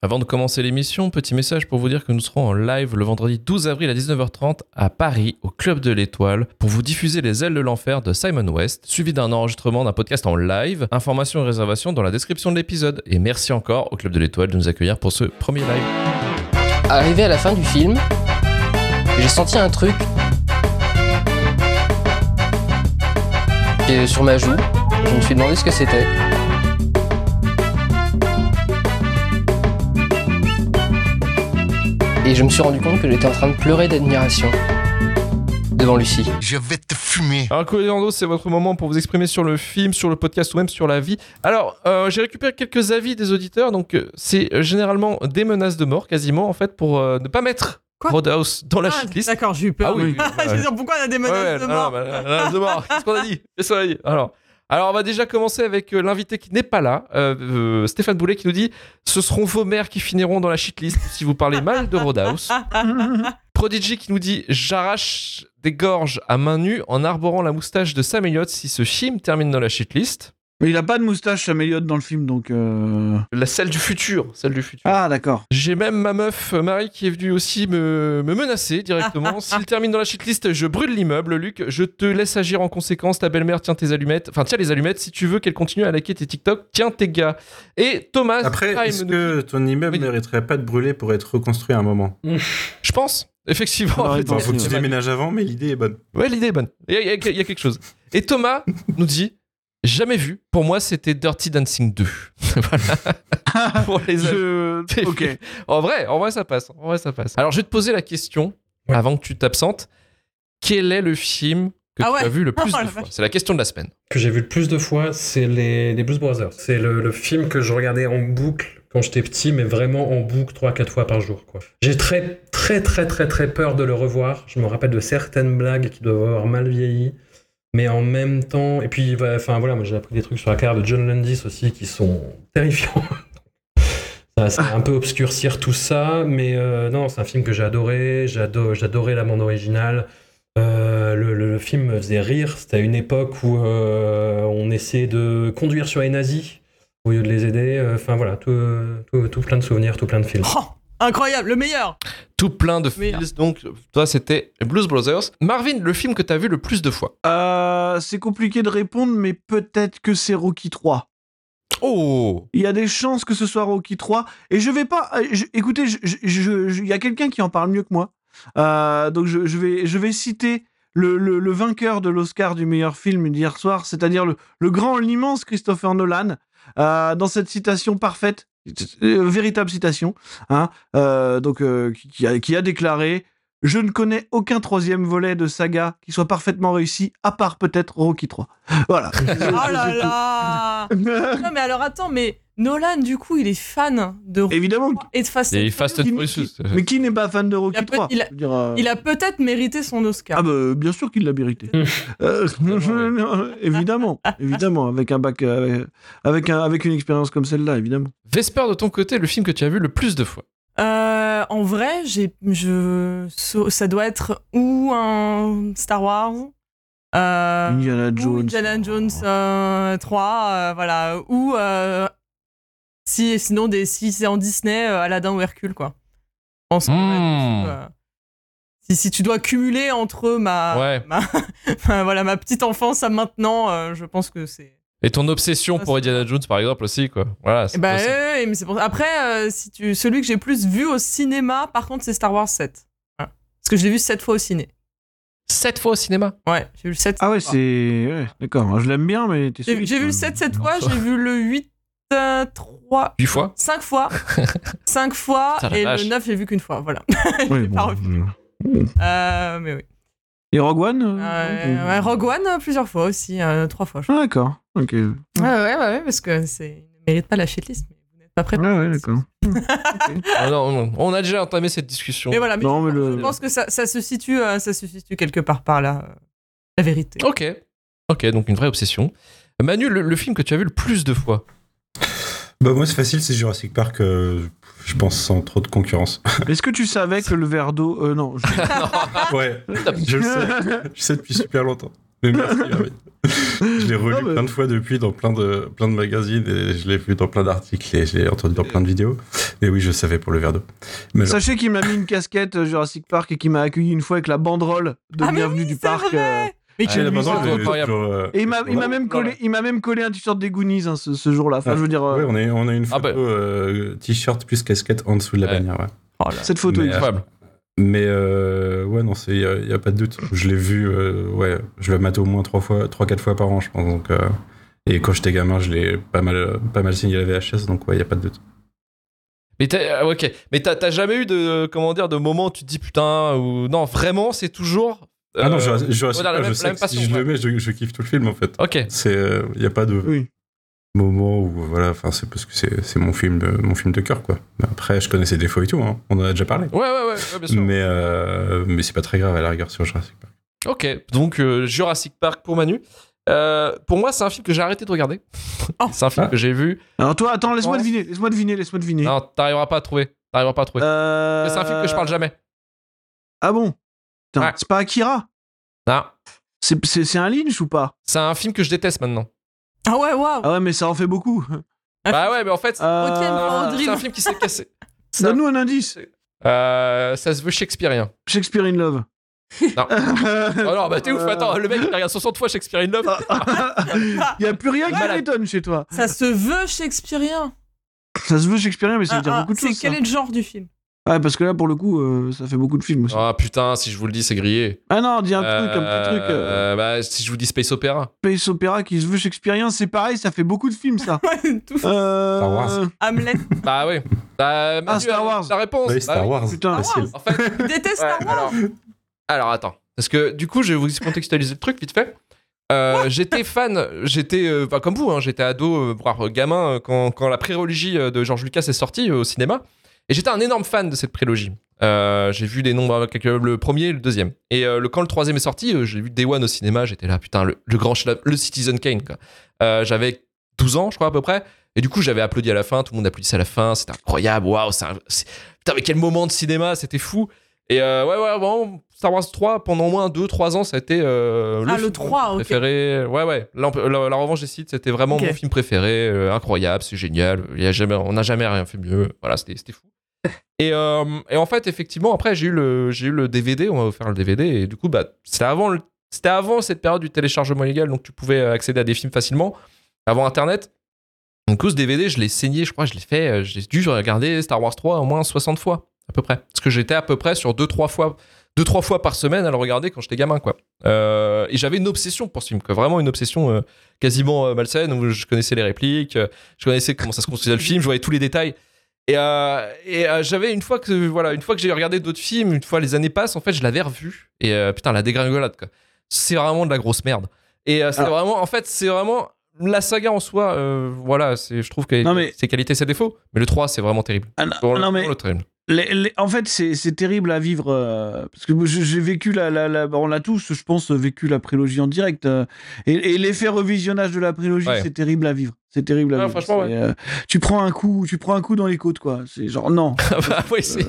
Avant de commencer l'émission, petit message pour vous dire que nous serons en live le vendredi 12 avril à 19h30 à Paris, au Club de l'Étoile, pour vous diffuser Les Ailes de l'Enfer de Simon West, suivi d'un enregistrement d'un podcast en live. Informations et réservations dans la description de l'épisode. Et merci encore au Club de l'Étoile de nous accueillir pour ce premier live. Arrivé à la fin du film, j'ai senti un truc sur ma joue. Je me suis demandé ce que c'était. Et je me suis rendu compte que j'étais en train de pleurer d'admiration devant Lucie. Je vais te fumer. Alors, Coléando, c'est votre moment pour vous exprimer sur le film, sur le podcast ou même sur la vie. Alors, j'ai récupéré quelques avis des auditeurs. Donc, c'est généralement des menaces de mort, quasiment, en fait, pour ne pas mettre Roadhouse dans la shitlist. D'accord, j'ai eu peur. Ah oui. Je veux dire, pourquoi on a des menaces de mort menaces de mort. Qu'est-ce qu'on a dit? Qu'est-ce qu'on a dit? Alors, on va déjà commencer avec l'invité qui n'est pas là, Stéphane Boulet, qui nous dit « Ce seront vos mères qui finiront dans la shitlist si vous parlez mal de Roadhouse. » Prodigy qui nous dit « J'arrache des gorges à main nue en arborant la moustache de Sam Elliott si ce film termine dans la shitlist. » Mais il a pas de moustache, Sam Elliott, dans le film, donc... Celle du futur. Ah, d'accord. J'ai même ma meuf, Marie, qui est venue aussi me menacer directement. S'il termine dans la shitlist, je brûle l'immeuble. Luc, je te laisse agir en conséquence. Ta belle-mère tient tes allumettes. Enfin, tiens les allumettes. Si tu veux qu'elle continue à liker tes TikTok, tiens tes gars. Et Thomas... Après, est-ce que ton immeuble ne mériterait pas de brûler pour être reconstruit à un moment? Je pense. Effectivement. Non, faut que tu déménages avant, mais l'idée est bonne. Ouais, l'idée est bonne. Il y a quelque chose. Et Thomas nous dit... Jamais vu. Pour moi, c'était Dirty Dancing 2. Voilà. Pour les Ok. En vrai, ça passe. Alors, je vais te poser la question, avant que tu t'absentes. Quel est le film que tu as vu le plus de fois? C'est la question de la semaine. Que j'ai vu le plus de fois, c'est les Blues Brothers. C'est le film que je regardais en boucle quand j'étais petit, mais vraiment en boucle 3-4 fois par jour, quoi. J'ai très peur de le revoir. Je me rappelle de certaines blagues qui doivent avoir mal vieilli. Mais en même temps, et puis, enfin voilà, moi j'ai appris des trucs sur la carrière de John Landis aussi qui sont terrifiants. Ça va un peu obscurcir tout ça, mais non, c'est un film que j'ai adoré. J'adorais la bande originale. Le film me faisait rire. C'était à une époque où on essayait de conduire sur les nazis au lieu de les aider. Enfin voilà, tout plein de souvenirs, tout plein de films. Oh, incroyable, le meilleur. Tout plein de films. Donc, toi, c'était Blues Brothers. Marvin, le film que t'as vu le plus de fois? C'est compliqué de répondre, mais peut-être que c'est Rocky 3. Oh! Il y a des chances que ce soit Rocky 3. Et je vais pas... écoutez, il y a quelqu'un qui en parle mieux que moi. Donc, je vais citer le vainqueur de l'Oscar du meilleur film d'hier soir, c'est-à-dire l'immense Christopher Nolan, dans cette citation parfaite. Véritable citation, hein, qui a déclaré « Je ne connais aucun troisième volet de saga qui soit parfaitement réussi, à part peut-être Rocky 3. » Voilà. Oh là là. Non mais alors attends, mais Nolan du coup il est fan de Rocky Évidemment. et de Fast and Furious. Mais qui n'est pas fan de Rocky 3? Il a peut-être mérité son Oscar. Ah bah bien sûr qu'il l'a mérité. Évidemment, avec un bac, avec une expérience comme celle-là, évidemment. Vesper, de ton côté, le film que tu as vu le plus de fois? En vrai, ça doit être ou un Star Wars, Indiana Jones 3, voilà, ou sinon si c'est en Disney, Aladdin ou Hercule, quoi. Je pense si tu dois cumuler entre ma petite enfance à maintenant, je pense que c'est... Et ton obsession pour Indiana Jones, par exemple, aussi, quoi. Voilà. Mais c'est pour ça. Après, celui que j'ai plus vu au cinéma, par contre, c'est Star Wars 7. Voilà. Parce que je l'ai vu 7 fois au ciné. 7 fois au cinéma? Ouais, j'ai vu le 7. Ah ouais, c'est... Ouais, d'accord, je l'aime bien, mais t'es J'ai vu le 7 7 fois, j'ai vu le 8 3... 8 fois? 5 fois. 5 fois, et le 9, j'ai vu qu'une fois, voilà. Je l'ai pas revu. Mais oui. Et Rogue One Rogue One, plusieurs fois aussi, 3 fois. Ah d'accord, ok. Ouais, parce que il ne mérite pas la shitlist, mais vous n'êtes pas prêts. Ah ouais, d'accord. Okay. Non, on a déjà entamé cette discussion. Mais voilà, je pense que ça se situe quelque part par là, la vérité. Ok, donc une vraie obsession. Manu, le film que tu as vu le plus de fois? Bah moi c'est facile, c'est Jurassic Park, je pense sans trop de concurrence. Est-ce que tu savais que le verre d'eau... non. Ouais, je le sais depuis super longtemps. Mais merci, oui. Je l'ai relu plein de fois depuis dans plein de magazines et je l'ai vu dans plein d'articles et je l'ai entendu dans plein de vidéos. Et oui, je savais pour le verre d'eau. Mais Sachez qu'il m'a mis une casquette Jurassic Park et qu'il m'a accueilli une fois avec la banderole de bienvenue du parc. Mais la banderole, c'est incroyable. Et il m'a même collé un t-shirt des Goonies ce jour-là. Enfin, je veux dire. Oui, on a une photo t-shirt plus casquette en dessous de la bannière. Ouais. Oh cette photo est incroyable. Mais ouais, non, il y a pas de doute. Je l'ai vu, je le mate au moins 3-4 fois par an, je pense. Donc, et quand j'étais gamin, je l'ai pas mal signé à la VHS, donc ouais, il y a pas de doute. Mais t'as jamais eu de moment où tu te dis putain ou non, vraiment, c'est toujours. Ah non, Jurassic Park, je sais que si je le mets, je kiffe tout le film en fait. Ok. Il y a pas de moment où voilà, enfin c'est parce que c'est mon film de cœur quoi. Mais après, je connais ses défauts et tout, hein. On en a déjà parlé. Ouais, bien sûr. Mais c'est pas très grave à la rigueur sur Jurassic Park. Ok, donc Jurassic Park pour Manu. Pour moi, c'est un film que j'ai arrêté de regarder. C'est un film que j'ai vu. Alors toi, attends, laisse-moi deviner. Non, t'arriveras pas à trouver. C'est un film que je parle jamais. Ah bon? Putain, Ouais. c'est pas Akira? Non. C'est un Lynch ou pas? C'est un film que je déteste maintenant. Ah ouais, waouh. Ah ouais, mais ça en fait beaucoup. Bah ouais, mais en fait, Ok, Audrey. c'est un film qui s'est cassé. Donne-nous un indice. Ça se veut shakespearien. Shakespeare in Love. Non. Oh non, bah t'es ouf, attends, le mec il regarde 60 fois Shakespeare in Love. Il y a plus rien qui Malade. m'étonne chez toi. Ça se veut shakespearien. Ça se veut shakespearien, mais ça veut dire beaucoup de choses. Quel est le genre du film? Ouais, parce que là, pour le coup, ça fait beaucoup de films aussi. Ah putain, si je vous le dis, c'est grillé. Ah non, dis un petit truc. Bah, si je vous dis Space Opera. Space Opera qui se veut shakespearien, c'est pareil, ça fait beaucoup de films, ça. Tout. Star Wars. Hamlet. Bah oui. Manu, Star Wars. La réponse. Oui, Star Wars. Putain. Facile. En fait, Tu détestes Star Wars. alors attends. Parce que du coup, je vais vous contextualiser le truc vite fait. J'étais fan, comme vous, hein, j'étais ado, voire gamin, quand la prélogie de George Lucas est sortie au cinéma. Et j'étais un énorme fan de cette prélogie. J'ai vu des nombres, le premier et le deuxième. Et quand le troisième est sorti, j'ai vu Day One au cinéma, j'étais là, putain, le grand chef, le Citizen Kane, quoi. J'avais 12 ans, je crois, à peu près. Et du coup, j'avais applaudi à la fin, tout le monde applaudissait à la fin, c'était incroyable, waouh, putain, mais quel moment de cinéma, c'était fou. Et bon, Star Wars 3, pendant au moins 2-3 ans, ça a été le 3, ok. préféré. Ouais. La Revanche des Sith, c'était vraiment mon film préféré. Incroyable, c'est génial. On n'a jamais rien fait mieux. Voilà, c'était fou. Et en fait, effectivement, après, j'ai eu le DVD, on m'a offert le DVD. Et du coup, bah, c'était avant cette période du téléchargement illégal, donc tu pouvais accéder à des films facilement, avant Internet. Donc, ce DVD, je l'ai saigné, je crois, j'ai dû regarder Star Wars 3 au moins 60 fois. À peu près. Parce que j'étais à peu près sur 2-3 fois par semaine à le regarder quand j'étais gamin, quoi. Et j'avais une obsession pour ce film, quoi. Vraiment une obsession quasiment malsaine, où je connaissais les répliques, je connaissais comment ça se construisait le film, je voyais tous les détails. Et j'avais une fois que j'ai regardé d'autres films, une fois les années passent, en fait, je l'avais revu. Et putain, la dégringolade, quoi. C'est vraiment de la grosse merde. Et c'est vraiment la saga en soi, je trouve que ses qualités, ses défauts. Mais le 3, c'est vraiment terrible. Le terrible. En fait, c'est terrible à vivre parce que j'ai vécu on l'a tous, je pense, vécu la prélogie en direct et l'effet revisionnage de la prélogie, c'est terrible à vivre. C'est terrible à vivre. Franchement, tu prends un coup dans les côtes, quoi. C'est genre non. Bah oui, c'est.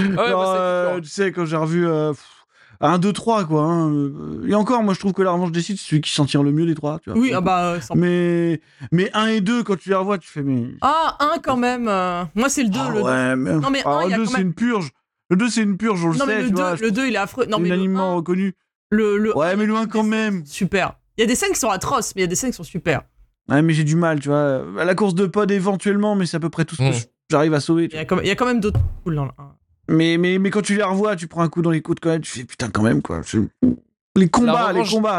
Tu sais, quand j'ai revu 1, 2, 3, quoi. Hein. Et encore, moi, je trouve que La Revanche des Sith, c'est celui qui s'en tire le mieux des trois. Tu vois. Oui, mais 1 et 2, quand tu les revois, tu fais mais. Ah, 1 quand même. Moi, c'est le 2. Ouais, mais. Non, mais le 2, c'est une purge. Le 2, c'est une purge, on le sait. Le 2, il est affreux. Non, mais unanimement reconnu. Ouais, mais le 1 quand même. Super. Il y a des scènes qui sont atroces, mais il y a des scènes qui sont super. Ouais, mais j'ai du mal, tu vois. À la course de pod, éventuellement, mais c'est à peu près tout ce que j'arrive à sauver. Il y a quand même d'autres cool dans le 1. Mais quand tu les revois, tu prends un coup dans les côtes quand même, tu fais putain quand même, quoi. Les combats.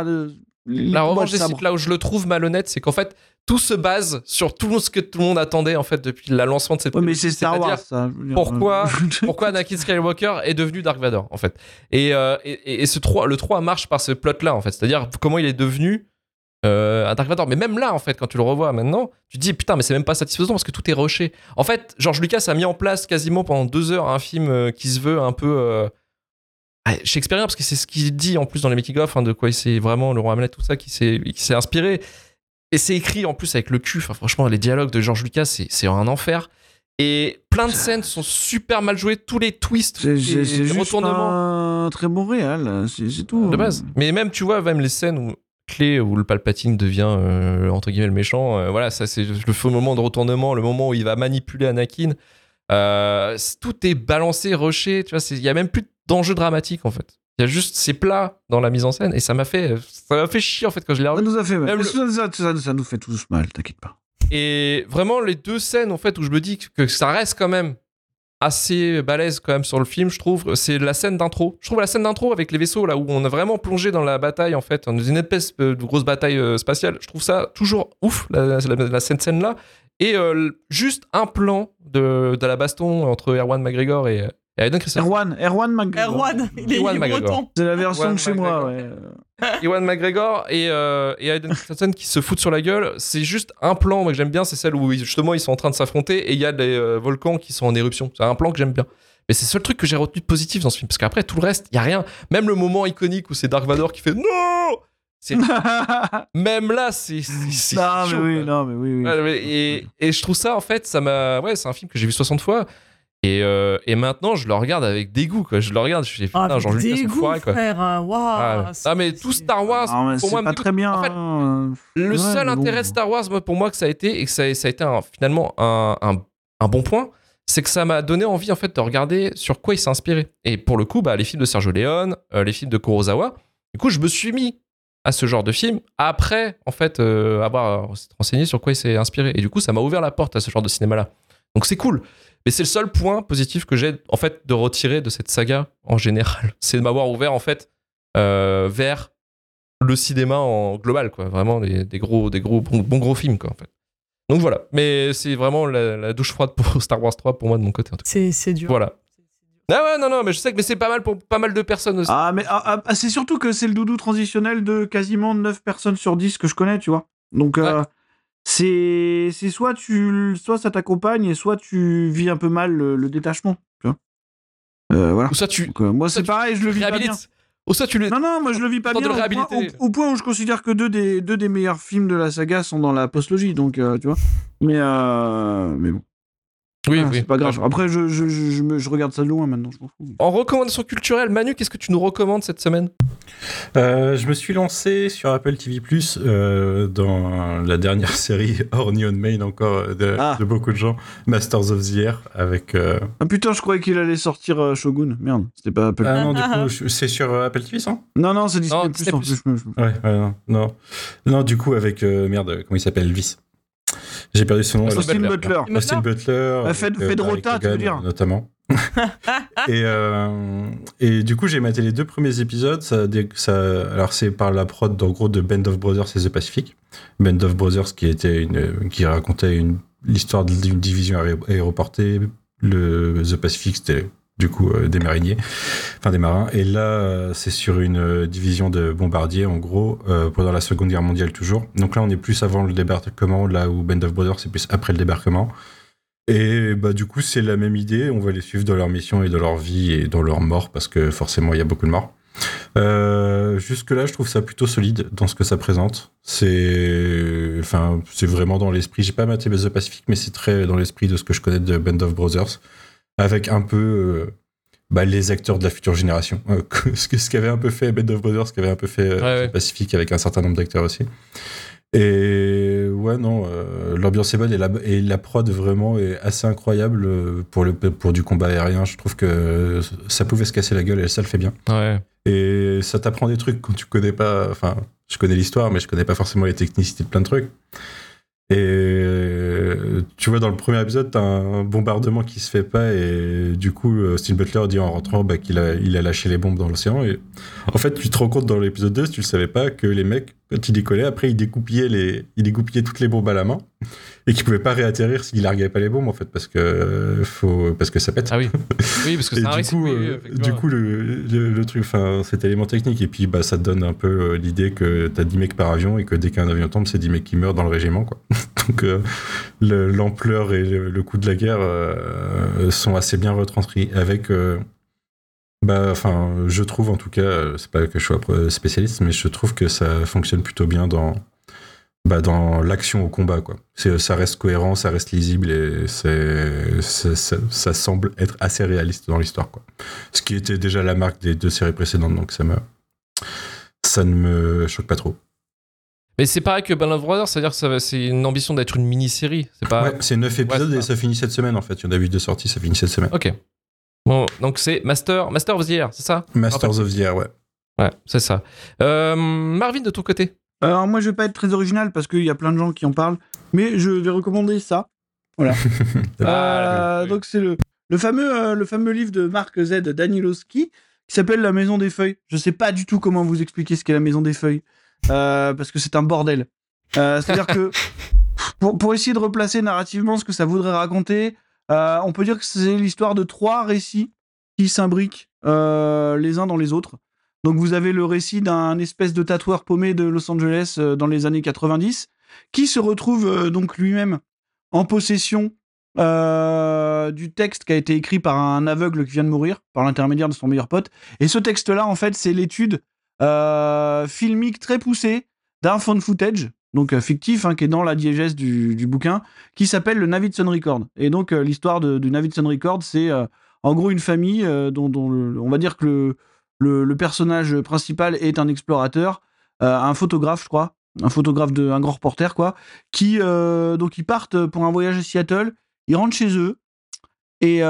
La Revanche des Sith, là où je le trouve malhonnête, c'est qu'en fait, tout se base sur tout ce que tout le monde attendait, en fait, depuis le lancement de cette mais c'est Star Wars, ça. Pourquoi Anakin Skywalker est devenu Dark Vador, en fait. Et le 3 marche par ce plot-là, en fait. C'est-à-dire comment il est devenu un Dark Vador. Mais même là, en fait, quand tu le revois maintenant, tu te dis putain, mais c'est même pas satisfaisant parce que tout est rushé. En fait, George Lucas a mis en place quasiment pendant 2 heures un film qui se veut un peu shakespearien, parce que c'est ce qu'il dit en plus dans les making-of, de quoi c'est vraiment le roi Hamlet, tout ça, qui s'est inspiré. Et c'est écrit en plus avec le cul. Enfin, franchement, les dialogues de George Lucas, c'est un enfer. Et plein de scènes sont super mal jouées. Tous les twists, les retournements. Un très bon réal, c'est tout. De base. Mais même, tu vois, même les scènes où clé où le Palpatine devient entre guillemets le méchant. Voilà, ça c'est le faux moment de retournement, le moment où il va manipuler Anakin. Tout est balancé, rushé, tu vois, il y a même plus d'enjeu dramatique en fait. Il y a juste ces plats dans la mise en scène et ça m'a fait chier en fait quand je l'ai revu. Ça nous a fait mal. Même Ça nous fait tous mal, t'inquiète pas. Et vraiment les deux scènes en fait où je me dis que ça reste quand même assez balèze quand même sur le film, je trouve, c'est la scène d'intro. Je trouve la scène d'intro avec les vaisseaux là où on a vraiment plongé dans la bataille en fait, dans une espèce de grosse bataille spatiale. Je trouve ça toujours ouf la scène là. Et juste un plan de la baston entre Erwan McGregor et Hayden Christensen. Erwan McGregor. Erwan, il est breton. C'est la version Ewan de chez moi, ouais. Ewan McGregor et Hayden Christensen qui se foutent sur la gueule. C'est juste un plan moi, que j'aime bien, c'est celle où justement ils sont en train de s'affronter et il y a des volcans qui sont en éruption. C'est un plan que j'aime bien. Mais c'est le seul truc que j'ai retenu de positif dans ce film. Parce qu'après, tout le reste, il n'y a rien. Même le moment iconique où c'est Dark Vador qui fait NON. Même là, c'est non, chaud, mais oui. Ouais, et je trouve ça, en fait, c'est un film que j'ai vu 60 fois. Et maintenant, je le regarde avec dégoût, quoi. Je le regarde, je fais putain, George Lucas, c'est foiré, quoi. Frère, waouh. Mais tout Star Wars, pour moi, c'est pas très bien. En fait, le seul intérêt de Star Wars, moi, pour moi, que ça a été, et que ça a été finalement un bon point, c'est que ça m'a donné envie, en fait, de regarder sur quoi il s'est inspiré. Et pour le coup, les films de Sergio Leone, les films de Kurosawa, du coup, je me suis mis à ce genre de film après, en fait, avoir renseigné sur quoi il s'est inspiré. Et du coup, ça m'a ouvert la porte à ce genre de cinéma-là. Donc, c'est cool. Mais c'est le seul point positif que j'ai en fait de retirer de cette saga en général, c'est de m'avoir ouvert en fait vers le cinéma en global, quoi. Vraiment des bons gros films, quoi, en fait. Donc voilà, mais c'est vraiment la douche froide pour Star Wars 3 pour moi de mon côté. En tout cas. C'est dur. Voilà. Ah ouais, non, mais je sais que c'est pas mal pour pas mal de personnes aussi. Ah, mais c'est surtout que c'est le doudou transitionnel de quasiment 9 personnes sur 10 que je connais, tu vois. Donc c'est soit ça t'accompagne et soit tu vis un peu mal le détachement, tu vois. Voilà. Ou ça tu. Donc, moi c'est pareil, je le vis pas bien. Ou ça tu le. Non, moi je le vis pas bien. Au point où je considère que deux des meilleurs films de la saga sont dans la postlogie, donc tu vois. Mais bon. Oui. C'est pas grave. Après, je regarde ça de loin maintenant, je m'en fous. En recommandation culturelle, Manu, qu'est-ce que tu nous recommandes cette semaine ? Je me suis lancé sur Apple TV+, dans la dernière série hors Neon Main encore de beaucoup de gens, Masters of the Air, avec... Ah putain, je croyais qu'il allait sortir Shogun. Merde, c'était pas Apple. Ah non, du coup, c'est sur Apple TV, ça ? Non, c'est Disney+. En plus. Ouais, non, du coup, avec... comment il s'appelle, Elvis. J'ai perdu son nom. Austin Butler. Austin Butler. Fedrota, tu veux dire. Notamment. Et du coup, j'ai maté les 2 premiers épisodes. Alors, c'est par la prod, en gros, de Band of Brothers et The Pacific. Band of Brothers qui racontait l'histoire d'une division aéroportée. The Pacific, c'était du coup des mariniers, enfin des marins. Et là, c'est sur une division de bombardiers, en gros, pendant la Seconde Guerre mondiale toujours. Donc là, on est plus avant le débarquement, là où Band of Brothers, c'est plus après le débarquement. Et du coup, c'est la même idée. On va les suivre dans leur mission et dans leur vie et dans leur mort, parce que forcément, il y a beaucoup de morts. Jusque-là, je trouve ça plutôt solide dans ce que ça présente. C'est vraiment dans l'esprit. J'ai pas maté The Pacific, mais c'est très dans l'esprit de ce que je connais de Band of Brothers. Avec un peu les acteurs de la future génération. Ce qu'avait un peu fait Band of Brothers, ce qu'avait un peu fait Pacific avec un certain nombre d'acteurs aussi. Et l'ambiance est bonne et la prod vraiment est assez incroyable pour du combat aérien. Je trouve que ça pouvait se casser la gueule et ça le fait bien. Ouais. Et ça t'apprend des trucs quand tu connais pas... Enfin, je connais l'histoire, mais je connais pas forcément les technicités de plein de trucs. Et tu vois, dans le premier épisode, t'as un bombardement qui se fait pas et du coup, Austin Butler dit en rentrant qu'il a lâché les bombes dans l'océan. Et en fait, tu te rends compte dans l'épisode 2, si tu le savais pas, que les mecs, quand ils décollaient, après, ils découpillaient toutes les bombes à la main et qu'ils pouvaient pas réatterrir s'ils larguaient pas les bombes, en fait, parce que ça pète. Ah oui. Oui, parce que c'est un risque. Du coup, le truc, cet élément technique, et puis ça te donne un peu l'idée que t'as 10 mecs par avion et que dès qu'un avion tombe, c'est 10 mecs qui meurent dans le régiment, quoi. Donc, l'ampleur et le coût de la guerre sont assez bien retranscrits avec... je trouve en tout cas, c'est pas que je sois spécialiste, mais je trouve que ça fonctionne plutôt bien dans l'action au combat, quoi. Ça reste cohérent, ça reste lisible et ça semble être assez réaliste dans l'histoire, quoi. Ce qui était déjà la marque des 2 séries précédentes, donc ça ne me choque pas trop. Mais c'est pareil que Band of Brothers, c'est-à-dire que c'est une ambition d'être une mini-série. C'est pas... Ouais, c'est 9 épisodes c'est et ça finit cette semaine en fait. Il y en a eu 2 sorties, ça finit cette semaine. Ok. Bon, donc c'est Master of the Year, c'est ça? Masters of the Year, ouais. Ouais, c'est ça. Marvin, de ton côté? Alors moi je vais pas être très original parce qu'il y a plein de gens qui en parlent, mais je vais recommander ça. Voilà. Donc c'est le fameux livre de Mark Z. Danielowski qui s'appelle La Maison des Feuilles. Je sais pas du tout comment vous expliquer ce qu'est La Maison des Feuilles parce que c'est un bordel. C'est-à-dire que pour essayer de replacer narrativement ce que ça voudrait raconter, on peut dire que c'est l'histoire de 3 récits qui s'imbriquent les uns dans les autres. Donc vous avez le récit d'un espèce de tatoueur paumé de Los Angeles dans les années 90 qui se retrouve donc lui-même en possession du texte qui a été écrit par un aveugle qui vient de mourir par l'intermédiaire de son meilleur pote. Et ce texte-là, en fait, c'est l'étude filmique très poussée d'un found footage, donc fictif, qui est dans la diégèse du bouquin, qui s'appelle le Navidson Record. Et donc l'histoire du Navidson Record, c'est en gros une famille dont on va dire que le personnage principal est un explorateur, un photographe, je crois, un grand reporter, quoi, donc ils partent pour un voyage à Seattle, ils rentrent chez eux, et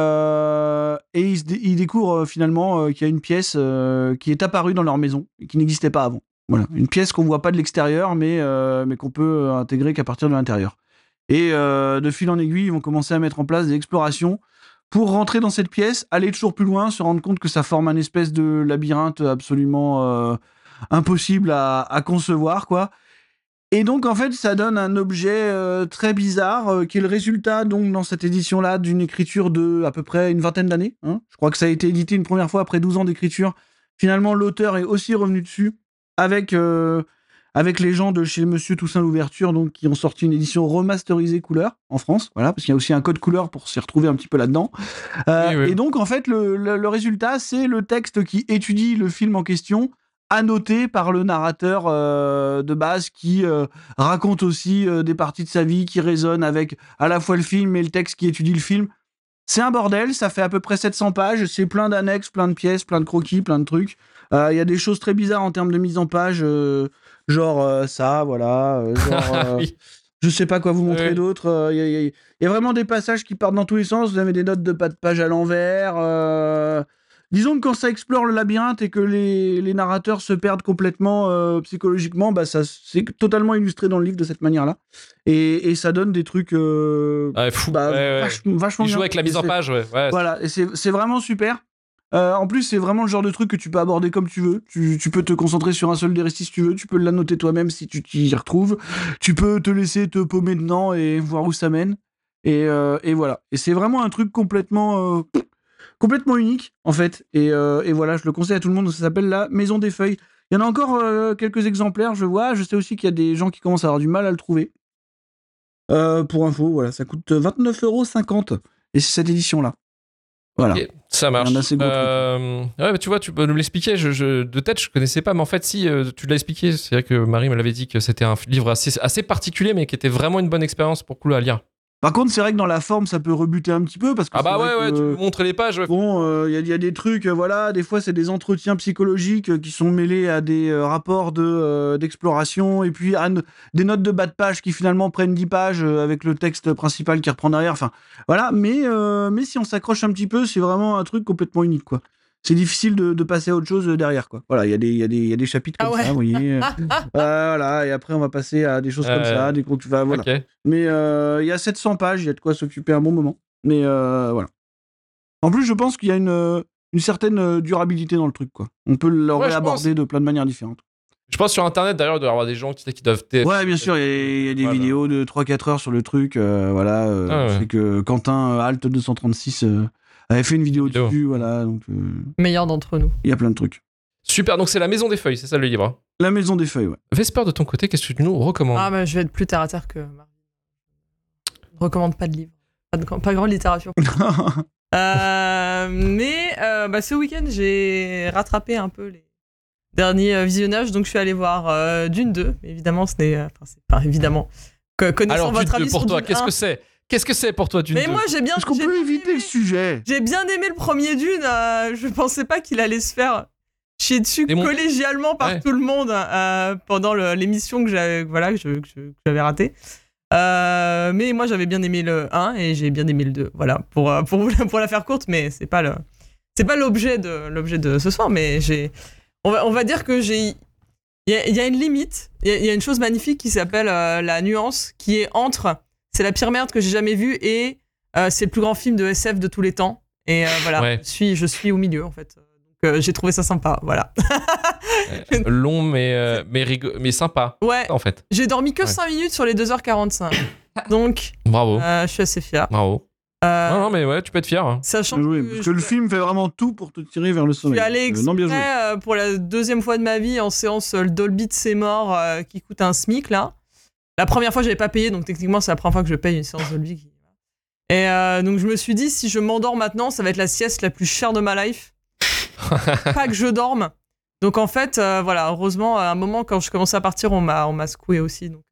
ils découvrent finalement qu'il y a une pièce qui est apparue dans leur maison, et qui n'existait pas avant. Voilà, une pièce qu'on voit pas de l'extérieur, mais qu'on peut intégrer qu'à partir de l'intérieur. Et de fil en aiguille, ils vont commencer à mettre en place des explorations pour rentrer dans cette pièce, aller toujours plus loin, se rendre compte que ça forme un espèce de labyrinthe absolument impossible à concevoir, quoi. Et donc, en fait, ça donne un objet très bizarre, qui est le résultat, donc, dans cette édition-là, d'une écriture de à peu près une vingtaine d'années. Je crois que ça a été édité une première fois après 12 ans d'écriture. Finalement, l'auteur est aussi revenu dessus avec les gens de chez Monsieur Toussaint Louverture, donc, qui ont sorti une édition remasterisée couleur en France, voilà, parce qu'il y a aussi un code couleur pour s'y retrouver un petit peu là-dedans. Oui. Et donc, en fait, le résultat, c'est le texte qui étudie le film en question, annoté par le narrateur de base, qui raconte aussi des parties de sa vie qui résonnent avec à la fois le film et le texte qui étudie le film. C'est un bordel, ça fait à peu près 700 pages, c'est plein d'annexes, plein de pièces, plein de croquis, plein de trucs. Il y a des choses très bizarres en termes de mise en page, genre ça, voilà, oui. Je sais pas quoi vous montrer d'autre. Il y a vraiment des passages qui partent dans tous les sens, vous avez des notes de pas de page à l'envers. Disons que quand ça explore le labyrinthe et que les narrateurs se perdent complètement psychologiquement, bah ça c'est totalement illustré dans le livre de cette manière-là. Et ça donne des trucs fou. Vachement Il bien. joue avec la mise en page, ouais. Voilà, et c'est vraiment super. En plus, c'est vraiment le genre de truc que tu peux aborder comme tu veux. Tu peux te concentrer sur un seul des récits si tu veux. Tu peux l'annoter toi-même si tu t'y retrouves. Tu peux te laisser te paumer dedans et voir où ça mène. Et voilà. Et c'est vraiment un truc complètement unique, en fait. Et voilà, je le conseille à tout le monde. Ça s'appelle La Maison des Feuilles. Il y en a encore quelques exemplaires, je vois. Je sais aussi qu'il y a des gens qui commencent à avoir du mal à le trouver. Pour info, voilà, ça coûte 29,50 €. Et c'est cette édition-là. Voilà. Okay, ça marche. Ouais, tu vois, tu peux nous l'expliquer. De tête, je connaissais pas, mais en fait, si tu l'as expliqué, c'est vrai que Marie me l'avait dit que c'était un livre assez particulier, mais qui était vraiment une bonne expérience pour coup à lire. Par contre, c'est vrai que dans la forme, ça peut rebuter un petit peu parce que tu montres les pages. Ouais. Bon, il y a des trucs, voilà, des fois c'est des entretiens psychologiques qui sont mêlés à des rapports d'exploration et puis à des notes de bas de page qui finalement prennent 10 pages avec le texte principal qui reprend derrière. Enfin, voilà. Mais si on s'accroche un petit peu, c'est vraiment un truc complètement unique, quoi. C'est difficile de passer à autre chose derrière, quoi. Voilà, il y a des chapitres comme ça, vous voyez. Voilà, et après on va passer à des choses comme ça, des comptes, voilà. Okay. Mais il y a 700 pages, il y a de quoi s'occuper un bon moment. Mais voilà. En plus, je pense qu'il y a une certaine durabilité dans le truc, quoi. On peut le réaborder de plein de manières différentes. Je pense sur internet d'ailleurs, il doit y avoir des gens qui doivent. Ouais, bien sûr, il y a des vidéos de 3-4 heures sur le truc. Voilà, c'est que Quentin Alt 236 avait fait une vidéo dessus, voilà. Donc, meilleur d'entre nous. Il y a plein de trucs. Super, donc c'est La Maison des Feuilles, c'est ça le livre? La Maison des Feuilles, ouais. Vesper, de ton côté, qu'est-ce que tu nous recommandes? Je vais être plus terre à terre que Marie. Je recommande pas de livre. Pas grande littérature. Mais ce week-end, j'ai rattrapé un peu les derniers visionnages, donc je suis allé voir Dune 2. Évidemment, ce n'est... c'est pas évidemment... Connaissant alors, votre avis pour sur toi, Dune qu'est-ce 1, que c'est? Qu'est-ce que c'est pour toi, Dune 2? Mais moi, j'ai bien... Est-ce qu'on peut éviter le sujet? J'ai bien aimé le premier Dune. Je pensais pas qu'il allait se faire chié dessus Et collégialement par tout le monde pendant l'émission que j'avais ratée. Mais moi j'avais bien aimé le 1 et j'ai bien aimé le 2. Voilà, pour la faire courte, mais c'est pas l'objet de ce soir, mais on va dire que il y a une limite, il y a une chose magnifique qui s'appelle la nuance, qui est entre c'est la pire merde que j'ai jamais vue et c'est le plus grand film de SF de tous les temps. Et voilà, Ouais. je suis au milieu en fait. Donc j'ai trouvé ça sympa, voilà. Long mais sympa, Ouais, en fait. j'ai dormi que Ouais. 5 minutes sur les 2h45. Donc Bravo. je suis assez fier. Bravo. Non, mais ouais, tu peux être fier. Hein. Sachant Oui, que parce que le film fait vraiment tout pour te tirer vers le je sommeil. suis allé Non, bien joué. exprès pour la deuxième fois de ma vie en séance le Dolby de C'est mort qui coûte un SMIC là. La première fois j'avais pas payé, donc techniquement c'est la première fois que je paye une séance Dolby. Et donc je me suis dit, si je m'endors maintenant, ça va être la sieste la plus chère de ma life. Pas que je dorme. Donc en fait, voilà, heureusement, à un moment quand je commençais à partir, on m'a secoué aussi. Donc,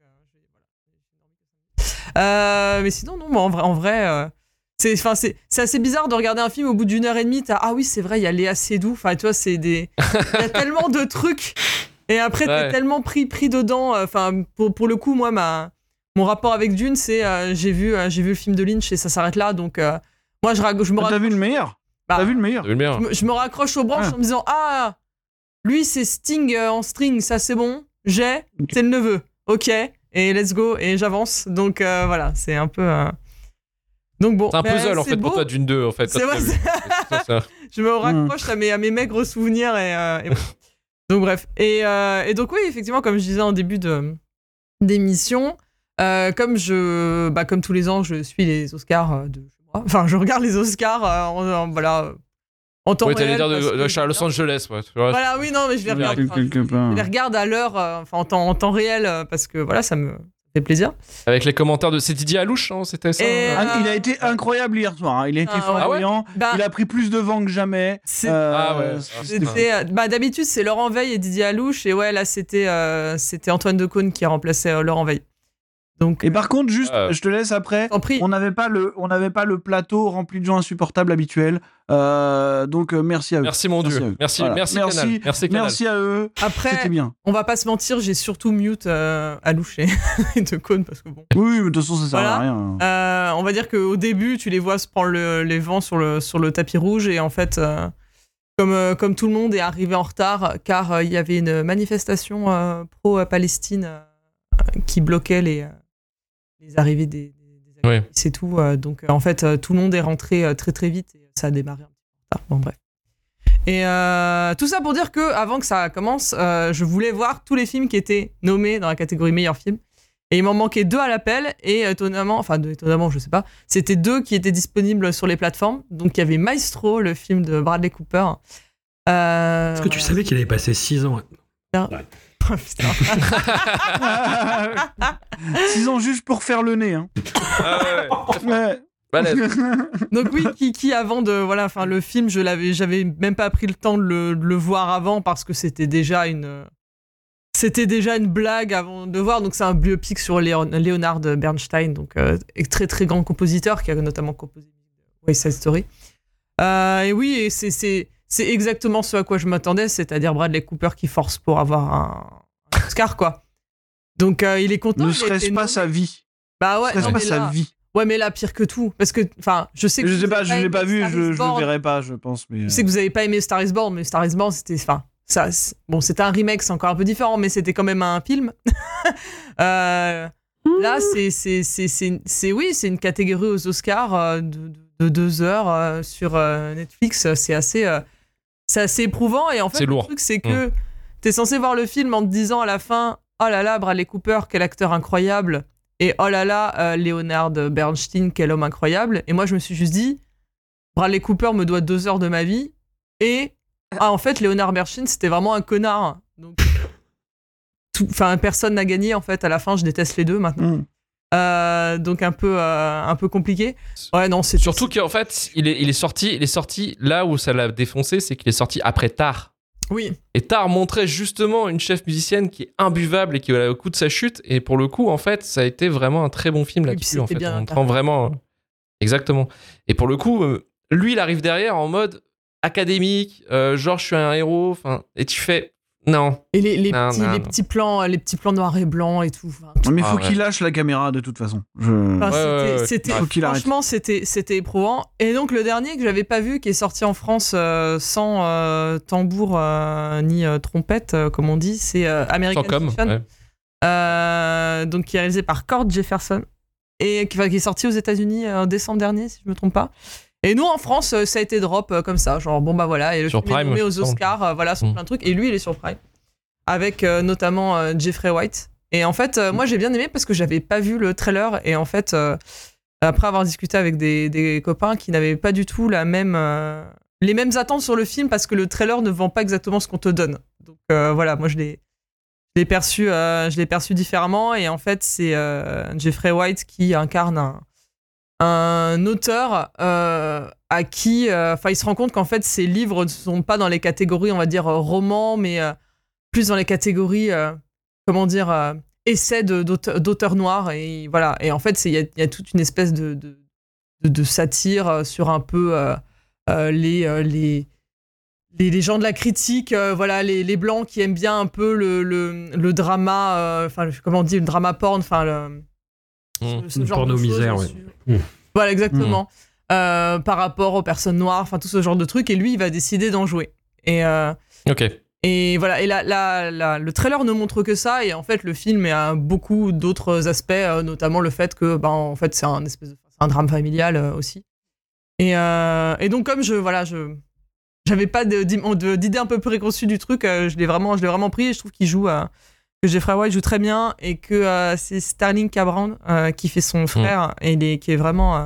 mais sinon, non, en vrai c'est assez bizarre de regarder un film au bout d'1h30. Ah oui, c'est vrai, il y a Léa Seydoux. Enfin, tu vois, il y a tellement de trucs. Et après, t'es tellement pris dedans. Enfin, pour le coup, moi, mon rapport avec Dune, c'est j'ai vu le film de Lynch et ça s'arrête là. Donc, moi, je me T'as vu le meilleur Bah, T'as vu le meilleur T'as vu le meilleur. je me raccroche aux branches en me disant lui, c'est Sting en string, ça c'est bon. C'est le neveu. Ok, et let's go. Et j'avance. Donc, voilà, c'est un peu. Donc bon, C'est un puzzle en fait beau. pour toi d'une 2 en fait. C'est vrai, Ça. je me raccroche à mes maigres souvenirs et voilà. Donc bref. Et donc oui, effectivement, comme je disais en début d'émission, comme tous les ans, je suis les Oscars de chez moi. Enfin, je regarde les Oscars en temps Ouais, réel. t'allais dire parce que- de Los Angeles, ouais. Tu vois. Voilà, oui, non, mais je les regarde. quelque part. Je les regarde à l'heure, en temps réel, parce que voilà, ça me fait plaisir. Avec les commentaires de. C'est Didier Alouche, hein, c'était ça. Et, hein. Il a été incroyable hier soir. Hein. Il a été Ah ouais. flamboyant. Bah, Il a pris plus de vent que jamais. c'est- Ah ouais. C'était, d'habitude, c'est Laurent Veil et Didier Alouche. Et ouais, là, c'était Antoine Decaune qui remplaçait Laurent Veil. Donc, Et par contre, juste, Ah. je te laisse après. t'en prie. On n'avait pas le plateau rempli de gens insupportables habituels. Donc merci à eux. Merci mon Merci à Dieu. eux. Merci, Voilà. merci Canal. Merci Canal. Merci à eux. Après, C'était bien. on va pas se mentir, j'ai surtout mute Alouche et Decaune parce que bon. Oui, mais de toute façon, ça sert à Voilà. rien. On va dire qu'au début, tu les vois se prendre les vents sur le tapis rouge et en fait, comme tout le monde est arrivé en retard car il y avait une manifestation pro-Palestine qui bloquait les arrivées des Oui. c'est tout. Donc en fait, tout le monde est rentré très très vite et ça a démarré un petit peu tard. Bon bref. Et tout ça pour dire que avant que ça commence, je voulais voir tous les films qui étaient nommés dans la catégorie meilleur film. Et il m'en manquait 2 à l'appel et étonnamment, je sais pas, c'était 2 qui étaient disponibles sur les plateformes. Donc il y avait Maestro, le film de Bradley Cooper. Est-ce que tu savais qu'il avait passé 6 ans Oh, putain. 6 ans juste pour faire le nez. Hein. Ah ouais. Ouais. Balèze. Donc oui, qui avant de le film, j'avais même pas pris le temps de le voir avant parce que c'était déjà une blague avant de voir. Donc c'est un biopic sur Leonard Bernstein, donc très très grand compositeur qui a notamment composé West Side Story. Et oui, et c'est exactement ce à quoi je m'attendais, c'est-à-dire Bradley Cooper qui force pour avoir un Oscar quoi. Donc il est content. Ne il a serait-ce été pas nommé. sa vie. Bah ouais, Ne serait-ce non, pas mais sa là- vie. Ouais, mais là, pire que tout. Parce que, je sais que. Je sais vous pas, avez je l'ai aimé pas vu, Star je is Born. le verrai pas, je pense. Mais Je sais que vous avez pas aimé Star is Born, mais Star is Born, c'était. C'était un remake, c'est encore un peu différent, mais c'était quand même un film. Là, c'est une catégorie aux Oscars de 2 heures sur Netflix. C'est assez éprouvant. Et en fait, C'est le lourd. truc, c'est que t'es censé voir le film en te disant à la fin, oh là là, Bradley Cooper, quel acteur incroyable. Et oh là là, Leonard Bernstein, quel homme incroyable. Et moi, je me suis juste dit, Bradley Cooper me doit 2 heures de ma vie. Et en fait, Leonard Bernstein, c'était vraiment un connard. Donc, personne n'a gagné, en fait. À la fin, je déteste les deux maintenant. Donc, un peu compliqué. Ouais, non, c'est Surtout qu'en fait, il est sorti là où ça l'a défoncé, c'est qu'il est sorti après Tar. Oui. Et Tar montrait justement une chef musicienne qui est imbuvable et qui est au coup de sa chute. Et pour le coup, en fait, ça a été vraiment un très bon film Oui, là-dessus. puis En c'était fait, bien en montrant vraiment. Exactement. Et pour le coup, lui, il arrive derrière en mode académique, genre je suis un héros, enfin, et tu fais non. Et les Non, petits plans noir et blanc et tout. Enfin, Mais faut ouais. qu'il lâche la caméra de toute façon. Enfin, c'était Faut qu'il arrête. franchement, c'était éprouvant. Et donc, le dernier que j'avais pas vu, qui est sorti en France sans tambour ni trompette, comme on dit, c'est American Sans com, Fiction. ouais. Donc, qui est réalisé par Cord Jefferson et qui est sorti aux États-Unis en décembre dernier, si je me trompe pas. Et nous, en France, ça a été drop comme ça, genre bon bah voilà, et le Sur film est Prime, nommé je aux pense. Oscars, voilà, sur plein de trucs. Et lui, il est sur Prime, avec notamment Jeffrey White. Et en fait, moi, j'ai bien aimé parce que j'avais pas vu le trailer. Et en fait, après avoir discuté avec des copains qui n'avaient pas du tout les mêmes attentes sur le film, parce que le trailer ne vend pas exactement ce qu'on te donne. Donc voilà, moi, je l'ai perçu différemment. Et en fait, c'est Jeffrey White qui incarne un auteur à qui il se rend compte qu'en fait ses livres ne sont pas dans les catégories, on va dire, romans, mais plus dans les catégories essais d'auteurs noirs. Et voilà, et en fait il y a toute une espèce de satire sur un peu les gens de la critique, voilà, les blancs qui aiment bien un peu le drama, comment on dit, le drama porn, ce genre porno de choses, misère, ouais. Voilà, exactement. Par rapport aux personnes noires, enfin tout ce genre de trucs. Et lui, il va décider d'en jouer. Ok. Et voilà. Et le trailer ne montre que ça. Et en fait, le film a beaucoup d'autres aspects, notamment le fait que, en fait, c'est c'est un drame familial aussi. Et donc, comme j'avais pas d'idée un peu préconçue du truc, je l'ai vraiment pris. Et je trouve que Jeffrey White joue très bien, et que c'est Sterling K. Brown qui fait son frère, et qui est vraiment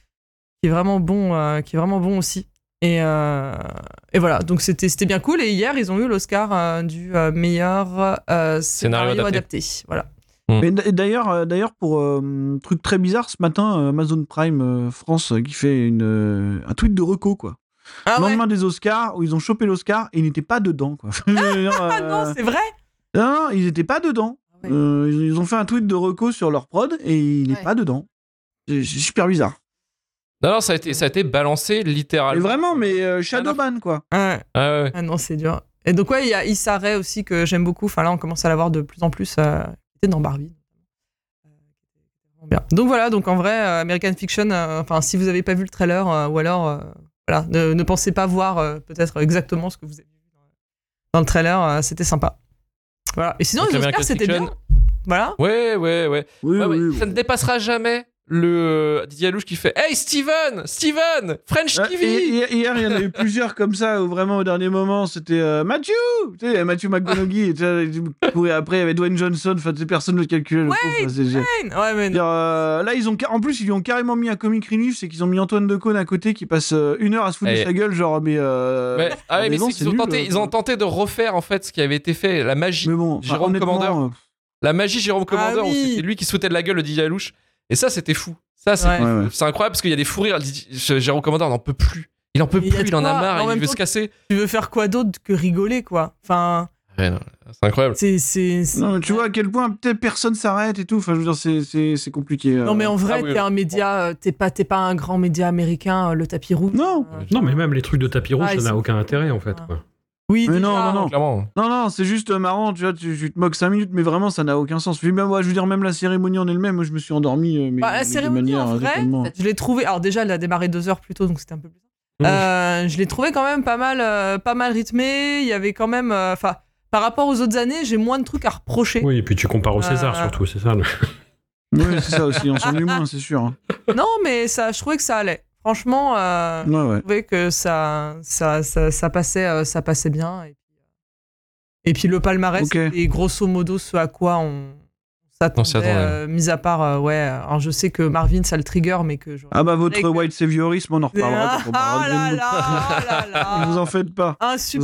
bon aussi. Et voilà, donc c'était bien cool. Et hier, ils ont eu l'Oscar du meilleur scénario adapté. Voilà. Mais d'ailleurs, pour truc très bizarre, ce matin, Amazon Prime France qui fait un tweet de reco, quoi. Ah Le ouais. lendemain des Oscars, où ils ont chopé l'Oscar et ils n'étaient pas dedans, quoi. Ah non, c'est vrai. Non, ils n'étaient pas dedans. Ouais. Ils ont fait un tweet de reco sur leur prod et il n'est pas dedans. C'est super bizarre. Non, ça a été balancé Et littéralement. vraiment, mais Shadowban, quoi. Ouais. Ah ouais. Ah non, c'est dur. Et donc, ouais, il y a Issa Rae aussi, que j'aime beaucoup. Enfin, là, on commence à la voir de plus en plus. Il était dans Barbie. Bien. Donc voilà, donc en vrai, American Fiction, si vous n'avez pas vu le trailer, ou alors, voilà, ne pensez pas voir peut-être exactement ce que vous avez vu dans le trailer, c'était sympa. Voilà. Et sinon, Donc, les Oscars, American c'était Fiction. bien. Voilà. Ouais. Oui, Ouais, oui. ça ne dépassera jamais le Didier Alouche qui fait Hey Steven, French TV. Et hier, il y en a eu plusieurs comme ça, où vraiment au dernier moment, c'était Matthew, tu sais, Matthew McConaughey, et après il y avait Dwayne Johnson, enfin, personne ne calculait le pauvre. Ouais, mais non. Là, en plus, ils lui ont carrément mis un comic relief, c'est qu'ils ont mis Antoine Decaune à côté qui passe 1 heure à se foutre de sa gueule, genre, mais. Mais non, c'est qu'ils ont nul, ils ont tenté de refaire en fait ce qui avait été fait, la magie. Mais bon, Jérôme honnêtement, Commander. La magie Jérôme Commander, oui. où c'était lui qui se foutait de la gueule le Didier Alouche. Et ça, c'était fou. Ça, c'est Ouais. c'est incroyable parce qu'il y a des fous rires. Jérôme Commander n'en peut plus. Il en peut Mais il y a plus, de il en a quoi. marre, En il même veut temps, se casser. Tu veux faire quoi d'autre que rigoler, quoi. Enfin, Ouais, non, c'est incroyable. c'est... Non, mais tu vois à quel point peut-être personne s'arrête et tout. Enfin, je veux dire, c'est compliqué. Non, mais en vrai, Ah oui. t'es un média, t'es pas un grand média américain, le tapis rouge. Non. Non, mais même les trucs de tapis rouge, Ah, ça ils n'a sont- aucun intérêt, en fait. Quoi. Oui, Mais déjà. non. Clairement. Non, c'est juste marrant, tu vois, tu te moques 5 minutes, mais vraiment, ça n'a aucun sens. Puis même, moi, je veux dire, même la cérémonie en elle-même, moi, je me suis endormi. La cérémonie, en vrai, je l'ai trouvé. Alors, déjà, elle a démarré 2 heures plus tôt, donc c'était un peu plus. Je l'ai trouvé quand même pas mal rythmé. Il y avait quand même. Par rapport aux autres années, j'ai moins de trucs à reprocher. Oui, et puis tu compares au César, surtout, c'est ça. Oui, c'est ça aussi, on s'ennuie moins, c'est sûr. Hein. Non, mais je trouvais que ça allait. Franchement, Ouais. je trouvais que ça passait bien. Et puis le palmarès, Ok. c'était grosso modo ce à quoi on s'y s'attendait, attendait. mis à part, alors je sais que Marvin, ça le trigger, mais que... Ah bah, votre Avec- white saviorisme, on en reparlera quand on parlera de Ah Green là Book. là. Vous en faites pas.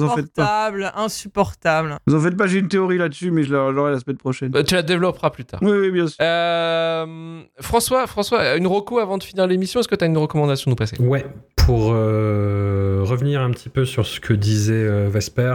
Insupportable. Vous en faites pas, j'ai une théorie là-dessus, mais je l'aurai la semaine prochaine. Tu la développeras plus tard. Oui, bien sûr. François, une reco avant de finir l'émission. Est-ce que tu as une recommandation à nous passer? Ouais, pour revenir un petit peu sur ce que disait Vesper,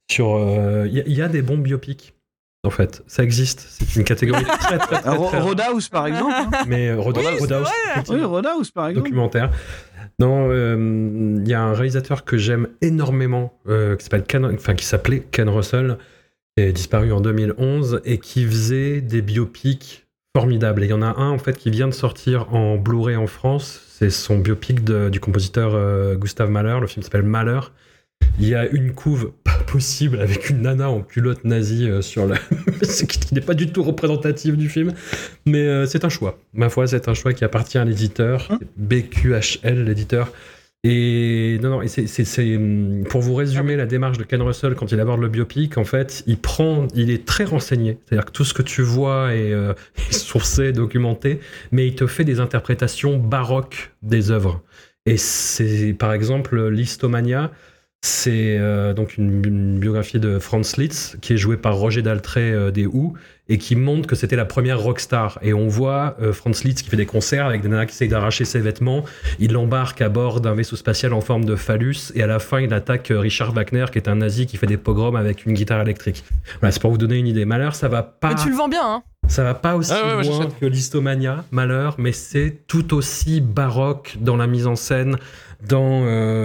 il y a des bons biopics. En fait, ça existe. C'est une catégorie très Roadhouse, par exemple. Hein. Mais Roadhouse, c'est vrai. Oui, effectivement, Roadhouse, par exemple. documentaire. Non, il y a un réalisateur que j'aime énormément, qui s'appelait Ken Russell, qui est disparu en 2011 et qui faisait des biopics formidables. Et il y en a un en fait qui vient de sortir en Blu-ray en France. C'est son biopic du compositeur Gustav Mahler. Le film s'appelle Mahler. Il y a une couve pas possible avec une nana en culotte nazie sur la... qui n'est pas du tout représentatif du film, mais c'est un choix. Ma foi, c'est un choix qui appartient à l'éditeur, BQHL, l'éditeur. Et non, et c'est pour vous résumer la démarche de Ken Russell quand il aborde le biopic, en fait, il est très renseigné. C'est-à-dire que tout ce que tu vois est sourcé, documenté, mais il te fait des interprétations baroques des œuvres. Et c'est, par exemple, Listomania. C'est donc une biographie de Franz Liszt qui est joué par Roger Daltrey des Who et qui montre que c'était la première rockstar. Et on voit Franz Liszt qui fait des concerts avec des nanas qui essayent d'arracher ses vêtements. Il l'embarque à bord d'un vaisseau spatial en forme de phallus et à la fin il attaque Richard Wagner qui est un nazi qui fait des pogroms avec une guitare électrique. Voilà, c'est pour vous donner une idée. Malheur, ça va pas... Mais tu le vends bien, hein. Ça va pas aussi loin que Listomania, Malheur, mais c'est tout aussi baroque dans la mise en scène, dans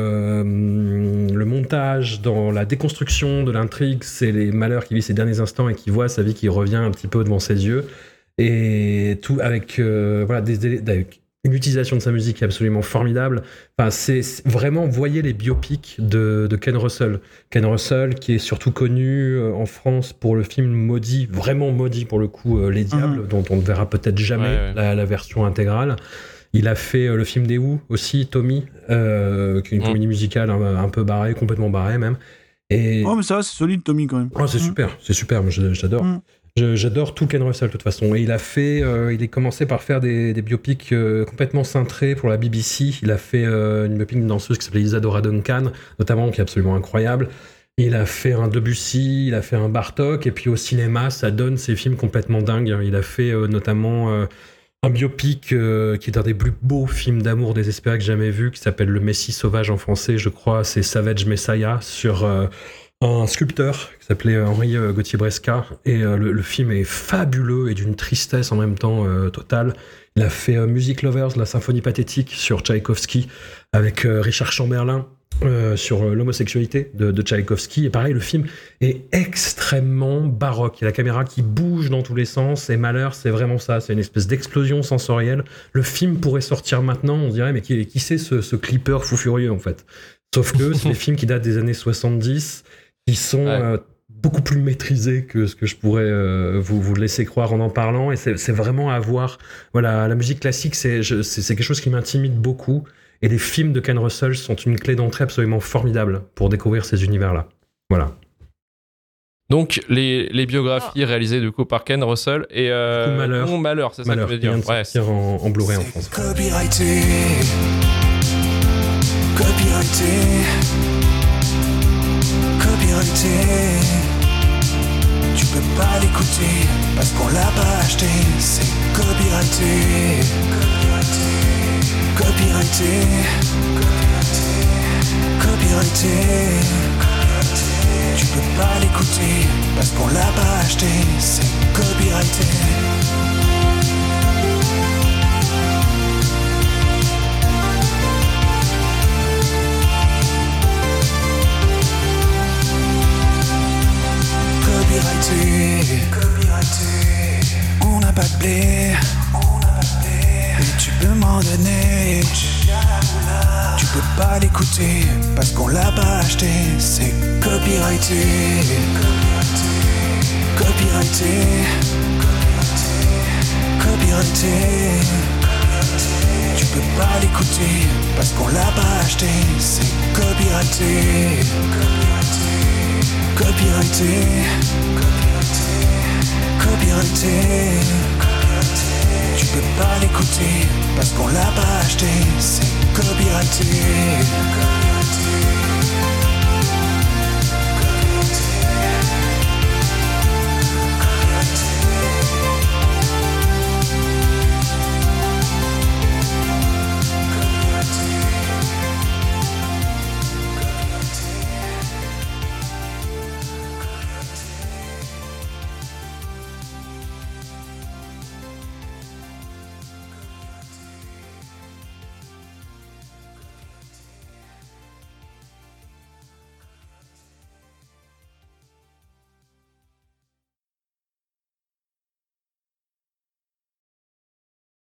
le montage, dans la déconstruction de l'intrigue. C'est les Malheurs qui vit ses derniers instants et qui voit sa vie qui revient un petit peu devant ses yeux. Et tout avec avec une utilisation de sa musique absolument formidable. Enfin, c'est vraiment, voyez les biopics de Ken Russell. Ken Russell, qui est surtout connu en France pour le film maudit, vraiment maudit pour le coup, Les Diables, dont on ne verra peut-être jamais la version intégrale. Il a fait le film des Who aussi, Tommy, qui est une comédie musicale un peu barrée, complètement barrée même. Et... Oh, mais ça va, c'est solide, Tommy, quand même. Oh, c'est super, moi, j'adore. J'adore tout Ken Russell de toute façon. Et il est commencé par faire des biopics complètement cintrés pour la BBC. Il a fait une biopic d'une danseuse qui s'appelait Isadora Duncan, notamment, qui est absolument incroyable. Il a fait un Debussy, il a fait un Bartók, et puis au cinéma, ça donne ces films complètement dingues. Il a fait notamment un biopic qui est un des plus beaux films d'amour désespéré que j'ai jamais vu, qui s'appelle Le Messie sauvage en français, je crois. C'est Savage Messiah, sur... un sculpteur qui s'appelait Henri Gauthier-Bresca, et le film est fabuleux et d'une tristesse en même temps totale. Il a fait Music Lovers, la symphonie pathétique sur Tchaïkovski, avec Richard Chamberlain sur l'homosexualité de Tchaïkovski. Et pareil, le film est extrêmement baroque. Il y a la caméra qui bouge dans tous les sens, et Malheur, c'est vraiment ça, c'est une espèce d'explosion sensorielle. Le film pourrait sortir maintenant, on se dirait, mais qui c'est ce clipper fou furieux en fait? Sauf que c'est des films qui datent des années 70, qui sont beaucoup plus maîtrisés que ce que je pourrais vous laisser croire en parlant, et c'est vraiment à voir. Voilà, la musique classique, c'est quelque chose qui m'intimide beaucoup, et les films de Ken Russell sont une clé d'entrée absolument formidable pour découvrir ces univers-là. Voilà. Donc les biographies réalisées du coup par Ken Russell et Malheur, c'est ça que je veux dire. Sortir en Blu-ray en France. Copyrighté. Tu peux pas l'écouter parce qu'on l'a pas acheté. C'est copyrighté. Tu peux pas l'écouter parce qu'on l'a pas acheté. C'est copyrighté. On n'a pas de blé, mais tu peux m'en donner. Tu peux pas l'écouter parce qu'on l'a pas acheté. C'est copyrighté. Tu peux pas l'écouter parce qu'on l'a pas acheté. C'est copyrighté. Tu peux pas l'écouter parce qu'on l'a pas acheté. C'est copyrighté.